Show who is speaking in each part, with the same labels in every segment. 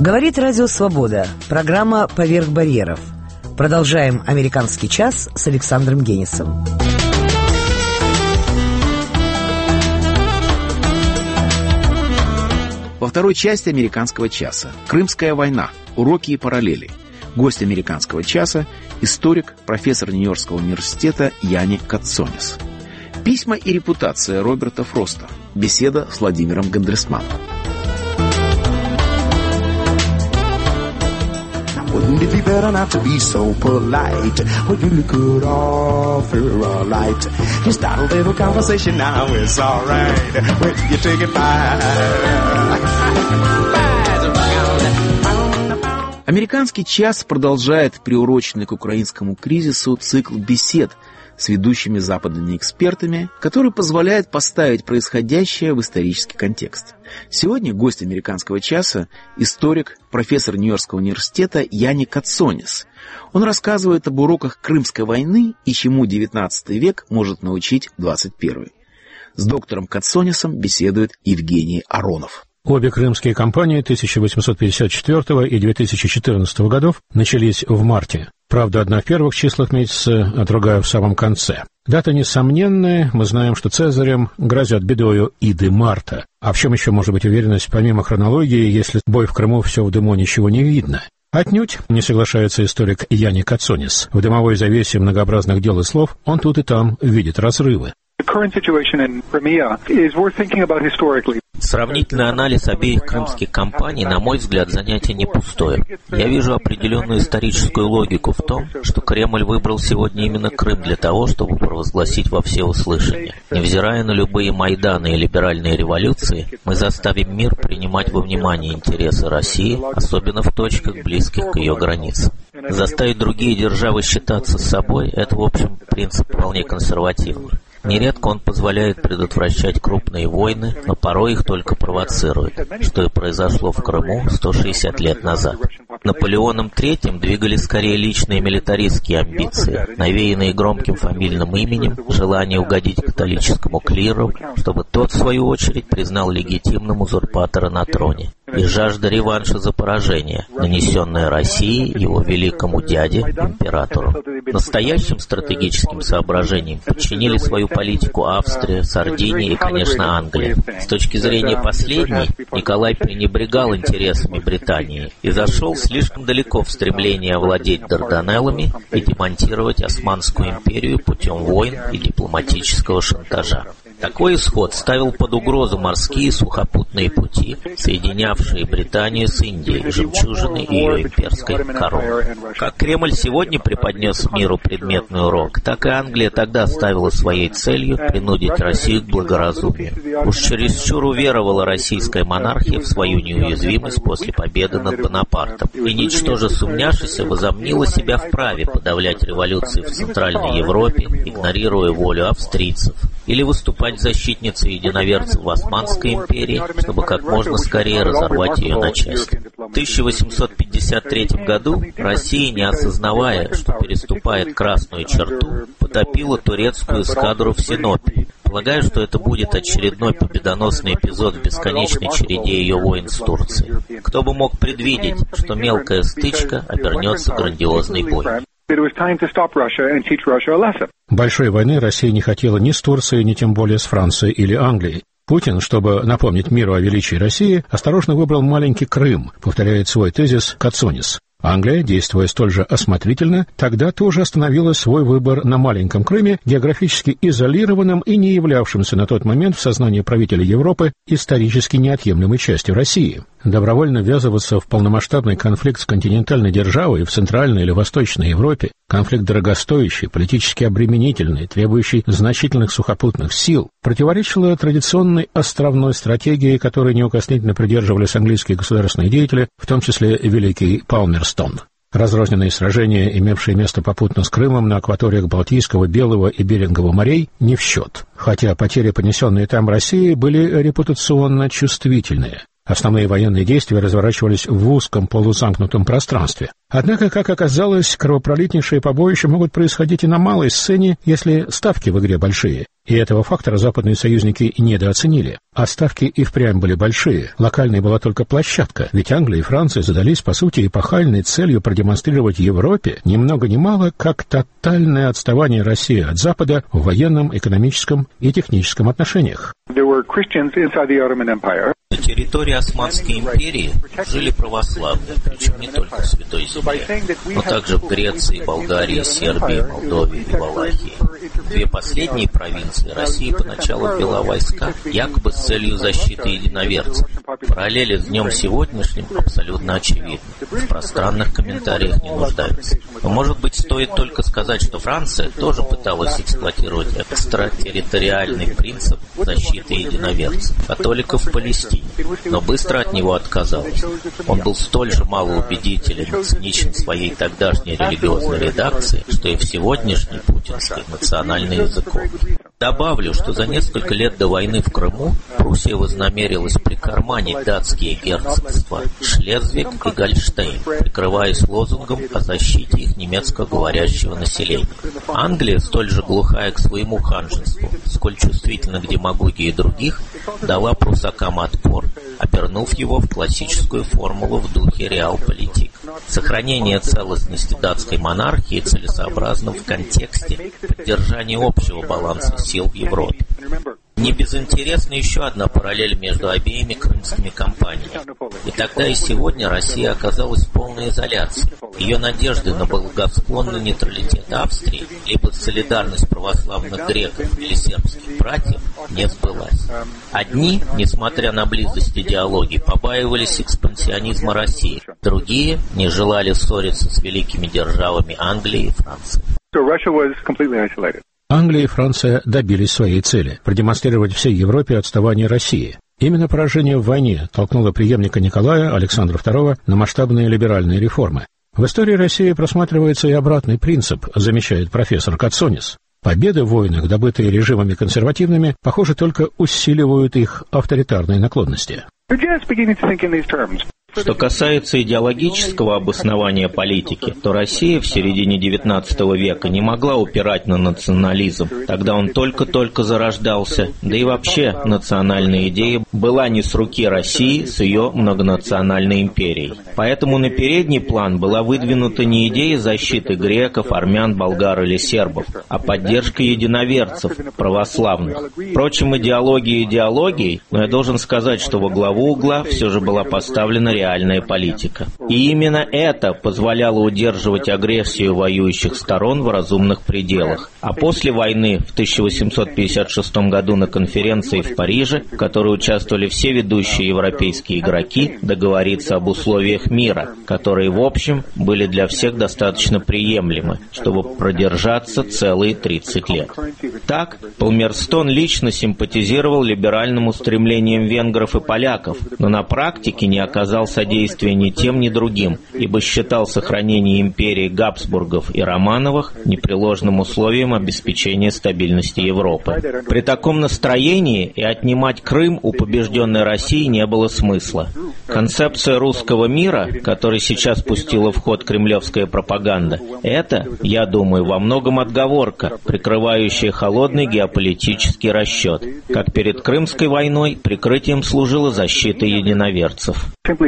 Speaker 1: Говорит Радио Свобода. Программа «Поверх барьеров». Продолжаем «Американский час» с Александром Генисом.
Speaker 2: Во второй части «Американского часа» Крымская война. Уроки и параллели. Гость «Американского часа» – историк, профессор Нью-Йоркского университета Яни Кацонис. Письма и репутация Роберта Фроста. Беседа с Владимиром Гандерсманом.
Speaker 3: Wouldn't it be better not to be so polite? Well, you could offer a light. You start a little conversation now, it's alright. When you take it back.
Speaker 2: «Американский час» продолжает приуроченный к украинскому кризису цикл бесед с ведущими западными экспертами, который позволяет поставить происходящее в исторический контекст. Сегодня гость «Американского часа» – историк, профессор Нью-Йоркского университета Яни Кацонис. Он рассказывает об уроках Крымской войны и чему XIX век может научить XXI. С доктором Кацонисом беседует Евгений Аронов.
Speaker 4: Обе крымские кампании 1854 и 2014 годов начались в марте. Правда, одна в первых числах месяца, а другая в самом конце. Дата несомненная, мы знаем, что Цезарем грозят бедою иды марта. А в чем еще может быть уверенность, помимо хронологии, если бой в Крыму все в дыму, ничего не видно? Отнюдь не соглашается историк Яни Кацонис. В дымовой завесе многообразных дел и слов он тут и там видит разрывы.
Speaker 5: Сравнительный анализ обеих крымских кампаний, на мой взгляд, занятие не пустое. Я вижу определенную историческую логику в том, что Кремль выбрал сегодня именно Крым для того, чтобы провозгласить во всеуслышание. Невзирая на любые Майданы и либеральные революции, мы заставим мир принимать во внимание интересы России, особенно в точках, близких к ее границам. Заставить другие державы считаться с собой – это, в общем, принцип вполне консервативный. Нередко он позволяет предотвращать крупные войны, но порой их только провоцирует, что и произошло в Крыму 160 лет назад. Наполеоном III двигали скорее личные милитаристские амбиции, навеянные громким фамильным именем, желание угодить католическому клиру, чтобы тот, в свою очередь, признал легитимным узурпатора на троне. И жажда реванша за поражение, нанесенное России, его великому дяде, императору. Настоящим стратегическим соображением подчинили свою политику Австрия, Сардиния и, конечно, Англия. С точки зрения последней, Николай пренебрегал интересами Британии и зашел слишком далеко в стремлении овладеть Дарданеллами и демонтировать Османскую империю путем войн и дипломатического шантажа. Такой исход ставил под угрозу морские и сухопутные пути, соединявшие Британию с Индией, жемчужиной ее имперской короны. Как Кремль сегодня преподнес миру предметный урок, так и Англия тогда ставила своей целью принудить Россию к благоразумию. Уж чересчур уверовала российская монархия в свою неуязвимость после победы над Бонапартом и, ничтоже сумняшися, возомнила себя вправе подавлять революции в Центральной Европе, игнорируя волю австрийцев, или выступать защитницей единоверцев в Османской империи, чтобы как можно скорее разорвать ее на части. В 1853 году Россия, не осознавая, что переступает красную черту, потопила турецкую эскадру в Синопе. Полагаю, что это будет очередной победоносный эпизод в бесконечной череде ее войн с Турцией. Кто бы мог предвидеть, что мелкая стычка обернется грандиозной бойней.
Speaker 4: Большой войны Россия не хотела ни с Турцией, ни тем более с Францией или Англией. Путин, чтобы напомнить миру о величии России, осторожно выбрал маленький Крым, повторяет свой тезис Кацонис. Англия, действуя столь же осмотрительно, тогда тоже остановила свой выбор на маленьком Крыме, географически изолированном и не являвшемся на тот момент в сознании правителей Европы исторически неотъемлемой частью России. Добровольно ввязываться в полномасштабный конфликт с континентальной державой в Центральной или Восточной Европе, конфликт дорогостоящий, политически обременительный, требующий значительных сухопутных сил, противоречило традиционной островной стратегии, которой неукоснительно придерживались английские государственные деятели, в том числе великий Палмерстон. Разрозненные сражения, имевшие место попутно с Крымом на акваториях Балтийского, Белого и Берингового морей, не в счет, хотя потери, понесенные там Россией, были репутационно чувствительные. Основные военные действия разворачивались в узком полузамкнутом пространстве. Однако, как оказалось, кровопролитнейшие побоища могут происходить и на малой сцене, если ставки в игре большие. И этого фактора западные союзники недооценили. А ставки и впрямь были большие. Локальной была только площадка, ведь Англия и Франция задались, по сути, эпохальной целью продемонстрировать Европе ни много ни мало, как тотальное отставание России от Запада в военном, экономическом и техническом отношениях.
Speaker 5: На территории Османской империи жили православные, причем не только в Святой Земле, но также в Греции, Болгарии, Сербии, Молдове и Валахии. Две последние провинции России поначалу ввела войска, якобы с целью защиты единоверцев. Параллели с днем сегодняшним абсолютно очевидны. В пространных комментариях не нуждаются. Но, может быть, стоит только сказать, что Франция тоже пыталась эксплуатировать экстратерриториальный принцип защиты единоверцев, католиков в Палестине, но быстро от него отказалась. Он был столь же малоубедителен и циничен в своей тогдашней религиозной редакции, что и в сегодняшней путинской национальной языковой. Добавлю, что за несколько лет до войны в Крыму Пруссия вознамерилась прикарманить датские герцогства Шлезвиг и Гольштейн, прикрываясь лозунгом о защите их немецкоговорящего населения. Англия, столь же глухая к своему ханжеству, сколь чувствительна к демагогии других, дала прусакам отпор, обернув его в классическую формулу в духе реалполитик. Сохранение целостности датской монархии целесообразно в контексте поддержания общего баланса сил в Европе. Не безинтересна еще одна параллель между обеими крымскими кампаниями. И тогда, и сегодня Россия оказалась в полной изоляции. Ее надежды на благосклонный нейтралитет Австрии, либо солидарность православных греков или сербских братьев, не сбылась. Одни, несмотря на близость идеологий, побаивались экспансионизма России. Другие не желали ссориться с великими державами Англии и Франции.
Speaker 4: Англия и Франция добились своей цели – продемонстрировать всей Европе отставание России. Именно поражение в войне толкнуло преемника Николая, Александра II, на масштабные либеральные реформы. В истории России просматривается и обратный принцип, замечает профессор Кацонис. Победы в войнах, добытые режимами консервативными, похоже, только усиливают их авторитарные наклонности.
Speaker 5: Что касается идеологического обоснования политики, то Россия в середине XIX века не могла упирать на национализм. Тогда он только-только зарождался, да и вообще национальная идея была не с руки России с ее многонациональной империей. Поэтому на передний план была выдвинута не идея защиты греков, армян, болгар или сербов, а поддержка единоверцев, православных. Впрочем, идеология идеологией, но я должен сказать, что во главу угла все же была поставлена реальная политика. И именно это позволяло удерживать агрессию воюющих сторон в разумных пределах. А после войны в 1856 году на конференции в Париже, в которой участвовали все ведущие европейские игроки, договориться об условиях мира, которые в общем были для всех достаточно приемлемы, чтобы продержаться целые 30 лет. Так, Палмерстон лично симпатизировал либеральным устремлениям венгров и поляков, но на практике не оказал содействия ни тем, ни другим, ибо считал сохранение империи Габсбургов и Романовых непреложным условием обеспечения стабильности Европы. При таком настроении и отнимать Крым у побежденной России не было смысла. Концепция русского мира, который сейчас пустила в ход кремлевская пропаганда, это, я думаю, во многом отговорка, прикрывающая холодный геополитический расчет. Как перед Крымской войной, прикрытием служила защита единоверцев.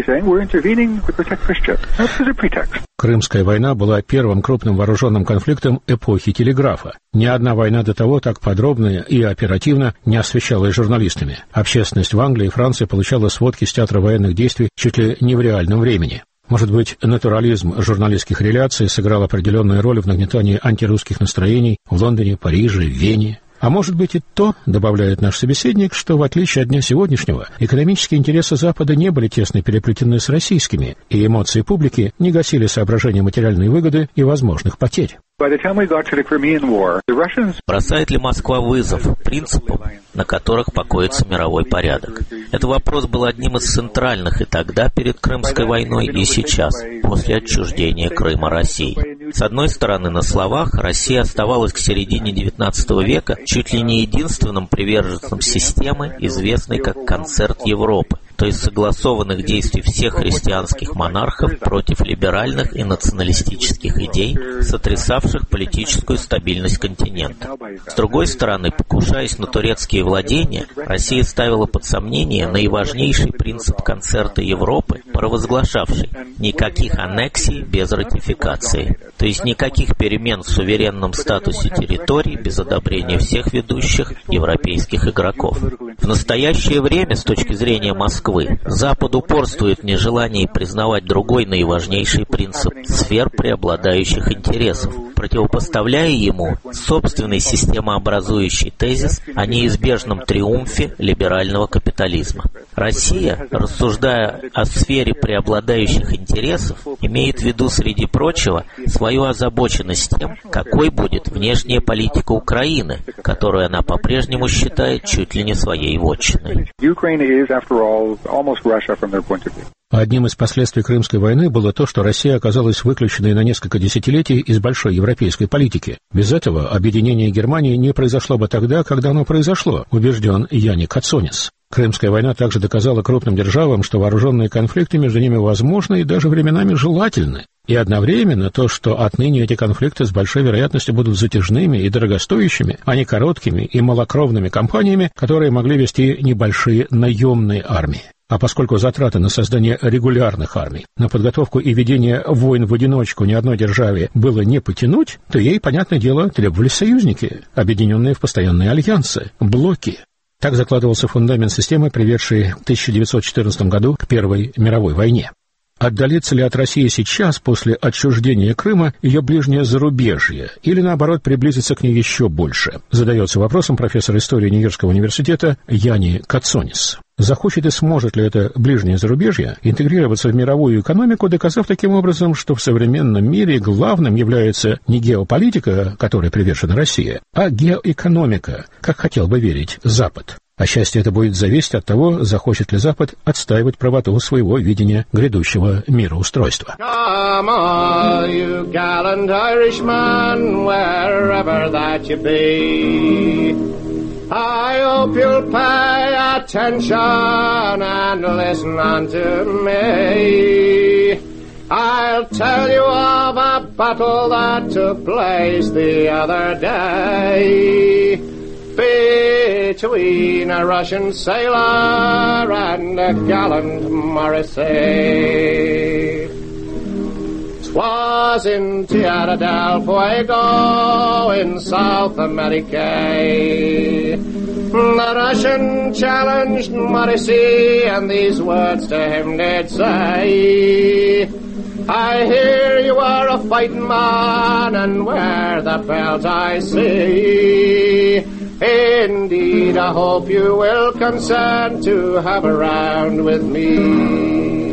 Speaker 4: Крымская война была первым крупным вооруженным конфликтом эпохи телеграфа. Ни одна война до того так подробно и оперативно не освещалась журналистами. Общественность в Англии и Франции получала сводки с театра военных действий чуть ли не в реальном времени. Может быть, натурализм журналистских реляций сыграл определенную роль в нагнетании антирусских настроений в Лондоне, Париже, Вене. А может быть и то, добавляет наш собеседник, что в отличие от дня сегодняшнего, экономические интересы Запада не были тесно переплетены с российскими, и эмоции публики не гасили соображения материальной выгоды и возможных потерь.
Speaker 5: Бросает ли Москва вызов принципам, на которых покоится мировой порядок? Этот вопрос был одним из центральных и тогда перед Крымской войной, и сейчас, после отчуждения Крыма России. С одной стороны, на словах Россия оставалась к середине XIX века чуть ли не единственным приверженцем системы, известной как «Концерт Европы», то есть согласованных действий всех христианских монархов против либеральных и националистических идей, сотрясавших политическую стабильность континента. С другой стороны, покушаясь на турецкие владения, Россия ставила под сомнение наиважнейший принцип концерта Европы, провозглашавший никаких аннексий без ратификации, то есть никаких перемен в суверенном статусе территорий без одобрения всех ведущих европейских игроков. В настоящее время, с точки зрения Москвы, Запад упорствует в нежелании признавать другой наиважнейший принцип сфер преобладающих интересов, противопоставляя ему собственный системообразующий тезис о неизбежном триумфе либерального капитализма. Россия, рассуждая о сфере преобладающих интересов, имеет в виду, среди прочего, свою озабоченность тем, какой будет внешняя политика Украины, которую она по-прежнему считает чуть ли не своей вотчиной.
Speaker 4: Одним из последствий Крымской войны было то, что Россия оказалась выключенной на несколько десятилетий из большой европейской политики. Без этого объединение Германии не произошло бы тогда, когда оно произошло, убежден Яник Кацонис. Крымская война также доказала крупным державам, что вооруженные конфликты между ними возможны и даже временами желательны. И одновременно то, что отныне эти конфликты с большой вероятностью будут затяжными и дорогостоящими, а не короткими и малокровными кампаниями, которые могли вести небольшие наемные армии. А поскольку затраты на создание регулярных армий, на подготовку и ведение войн в одиночку ни одной державе было не потянуть, то ей, понятное дело, требовались союзники, объединенные в постоянные альянсы, блоки. Так закладывался фундамент системы, приведшей в 1914 году к Первой мировой войне. Отдалится ли от России сейчас, после отчуждения Крыма, ее ближнее зарубежье, или, наоборот, приблизится к ней еще больше? Задается вопросом профессор истории Нью-Йоркского университета Яни Кацонис. Захочет и сможет ли это ближнее зарубежье интегрироваться в мировую экономику, доказав таким образом, что в современном мире главным является не геополитика, которой привержена Россия, а геоэкономика, как хотел бы верить Запад. А счастье это будет зависеть от того, захочет ли Запад отстаивать правоту своего видения грядущего мироустройства.
Speaker 6: Come all you gallant Irishmen, wherever that you be, I hope you'll pay attention and listen unto me. I'll tell you of a battle that took place the other day between a Russian sailor and a gallant Morrissey. 'Twas in Tierra del Fuego in South America. The Russian challenged Morrissey, and these words to him did say, I hear you are a fighting man, and wear the belt I see. Indeed, I hope you will consent to have a round with me.